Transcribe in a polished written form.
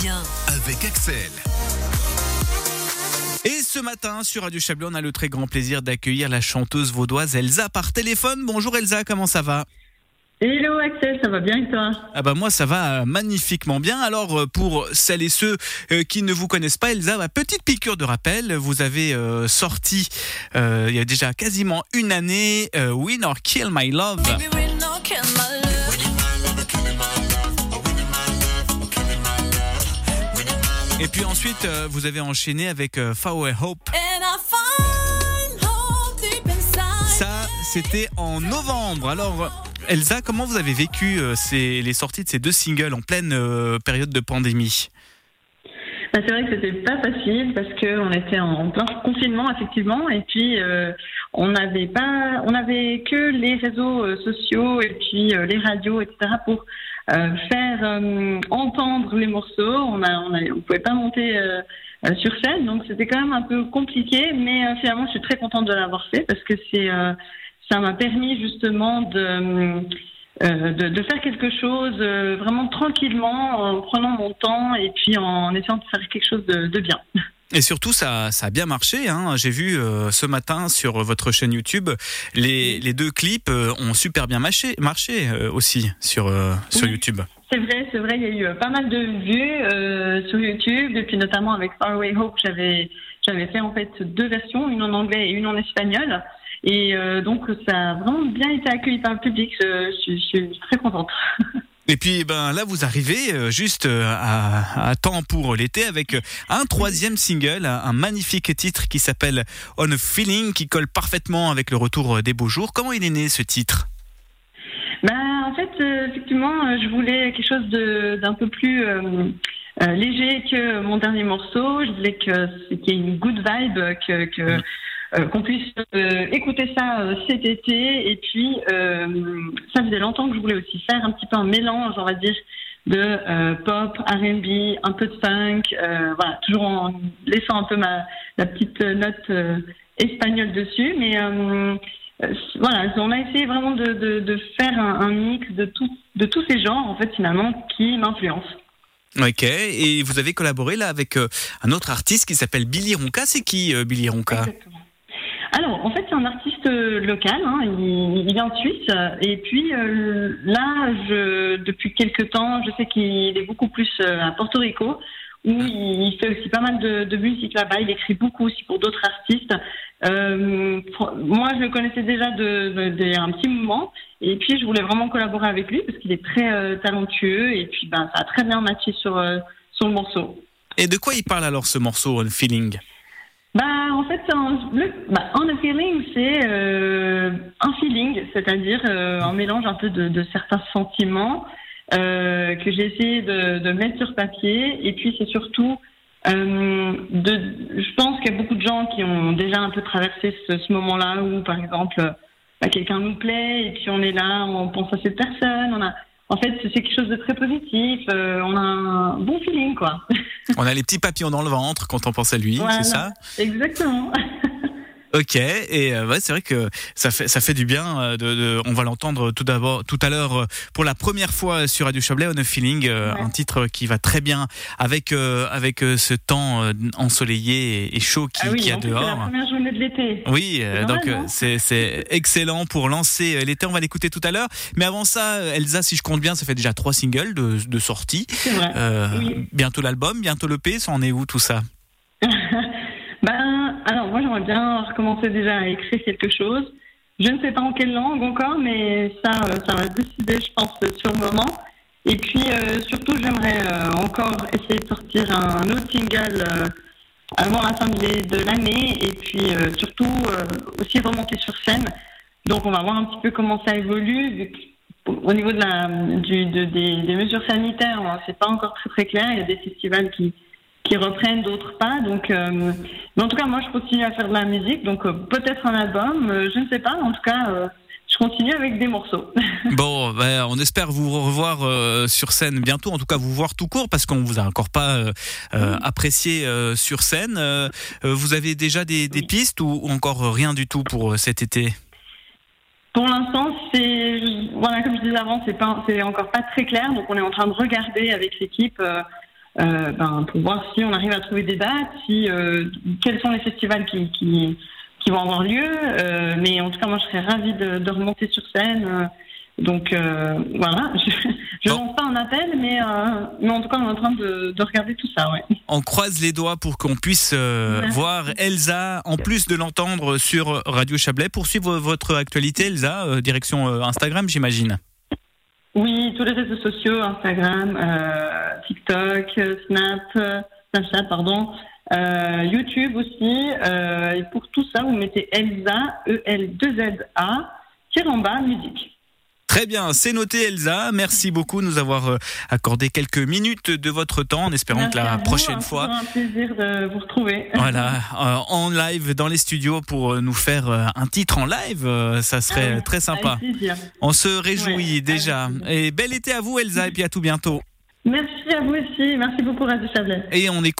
bien avec Axel. Et ce matin, sur Radio Chablais, on a le très grand plaisir d'accueillir la chanteuse vaudoise Elsa par téléphone. Bonjour Elsa, comment ça va ? Hello Axel, ça va bien et toi ? Ah bah moi ça va magnifiquement bien. Alors pour celles et ceux qui ne vous connaissent pas, Elsa, petite piqûre de rappel, vous avez sorti il y a déjà quasiment une année Win or Kill My Love. Et puis ensuite vous avez enchaîné avec Far Away Hope. Ça c'était en novembre. Alors Elsa, comment vous avez vécu les sorties de ces deux singles en pleine période de pandémie ? C'est vrai que c'était pas facile parce qu'on était en plein confinement effectivement et puis on avait que les réseaux sociaux et puis les radios etc. pour faire entendre les morceaux. On pouvait pas monter sur scène, donc c'était quand même un peu compliqué, mais finalement je suis très contente de l'avoir fait parce que ça m'a permis justement de faire quelque chose vraiment tranquillement, en prenant mon temps et puis en essayant de faire quelque chose de bien. Et surtout, ça a bien marché, hein. J'ai vu ce matin sur votre chaîne YouTube, les deux clips ont super bien marché aussi sur YouTube. C'est vrai, il y a eu pas mal de vues sur YouTube, et puis notamment avec Far Away Hope, j'avais fait en fait deux versions, une en anglais et une en espagnol. Et donc ça a vraiment bien été accueilli par le public, je suis très contente. Et puis là vous arrivez juste à temps pour l'été avec un troisième single, un magnifique titre qui s'appelle On a Feeling, qui colle parfaitement avec le retour des beaux jours. Comment il est né ce titre ? En fait effectivement je voulais quelque chose d'un peu plus léger que mon dernier morceau. Je voulais qu'il y ait une good vibe, qu'on puisse écouter ça cet été, et puis ça faisait longtemps que je voulais aussi faire un petit peu un mélange, on va dire, de pop, R&B, un peu de funk, voilà, toujours en laissant un peu la petite note espagnole dessus, mais voilà, on a essayé vraiment de faire un mix de tous ces genres en fait finalement qui m'influencent. Ok, et vous avez collaboré là avec un autre artiste qui s'appelle Billy Ronca. C'est qui Billy Ronca ? Exactement. Alors, en fait, c'est un artiste local, hein, il vient de Suisse, et puis là, depuis quelques temps, je sais qu'il est beaucoup plus à Porto Rico, où il fait aussi pas mal de musique là-bas, il écrit beaucoup aussi pour d'autres artistes. Moi, je le connaissais déjà un petit moment, et puis je voulais vraiment collaborer avec lui, parce qu'il est très talentueux, et puis ça a très bien matché sur le morceau. Et de quoi il parle alors ce morceau, On Feeling ? En fait, On a Feeling, c'est un feeling, c'est-à-dire un mélange un peu de certains sentiments que j'ai essayé de mettre sur papier. Et puis, c'est surtout, je pense qu'il y a beaucoup de gens qui ont déjà un peu traversé ce moment-là où, par exemple, quelqu'un nous plaît et puis on est là, on pense à cette personne, en fait, c'est quelque chose de très positif. On a un bon feeling, quoi. On a les petits papillons dans le ventre quand on pense à lui, voilà, c'est ça ? Exactement. Ok, et c'est vrai que ça fait du bien. On va l'entendre tout à l'heure pour la première fois sur Radio Chablais, On a Feeling, un titre qui va très bien avec ce temps ensoleillé et chaud qu'il y a dehors. C'est la première journée de l'été. Oui, c'est excellent pour lancer l'été. On va l'écouter tout à l'heure. Mais avant ça, Elsa, si je compte bien, ça fait déjà 3 singles de sortie. C'est vrai. Oui. Bientôt l'album, bientôt l'EP. Ça en est où tout ça ? Alors moi j'aimerais bien recommencer déjà à écrire quelque chose. Je ne sais pas en quelle langue encore, mais ça va se décider, je pense, sur le moment. Et puis surtout j'aimerais encore essayer de sortir un autre single avant la fin de l'année, et puis surtout aussi remonter sur scène. Donc on va voir un petit peu comment ça évolue. Au niveau des mesures sanitaires, c'est pas encore très très clair. Il y a des festivals qui reprennent, d'autres pas. Donc, mais en tout cas, moi, je continue à faire de la musique. Donc, peut-être un album, je ne sais pas. En tout cas, je continue avec des morceaux. Bon, on espère vous revoir sur scène bientôt. En tout cas, vous voir tout court, parce qu'on vous a encore pas apprécié sur scène. Vous avez déjà des pistes ou encore rien du tout pour cet été ? Pour l'instant, comme je disais avant, c'est encore pas très clair. Donc, on est en train de regarder avec l'équipe pour voir si on arrive à trouver des dates, quels sont les festivals qui vont avoir lieu. Mais en tout cas, moi, je serais ravie de remonter sur scène. Donc voilà, je lance pas un appel, mais en tout cas, on est en train de regarder tout ça. Ouais. On croise les doigts pour qu'on puisse voir Elsa, en plus de l'entendre sur Radio Chablais. Pour suivre votre actualité, Elsa, direction Instagram, j'imagine. Oui, tous les réseaux sociaux, Instagram, TikTok, Snapchat, YouTube aussi. Et pour tout ça, vous mettez Elsa, EL2ZA, musique. Très bien, c'est noté Elsa. Merci beaucoup de nous avoir accordé quelques minutes de votre temps en espérant que la prochaine fois... C'est un plaisir de vous retrouver. Voilà, en live dans les studios pour nous faire un titre en live, ça serait très sympa. On se réjouit déjà. Et bel été à vous Elsa et puis à tout bientôt. Merci à vous aussi, merci beaucoup Radio Chablais. Et on écoute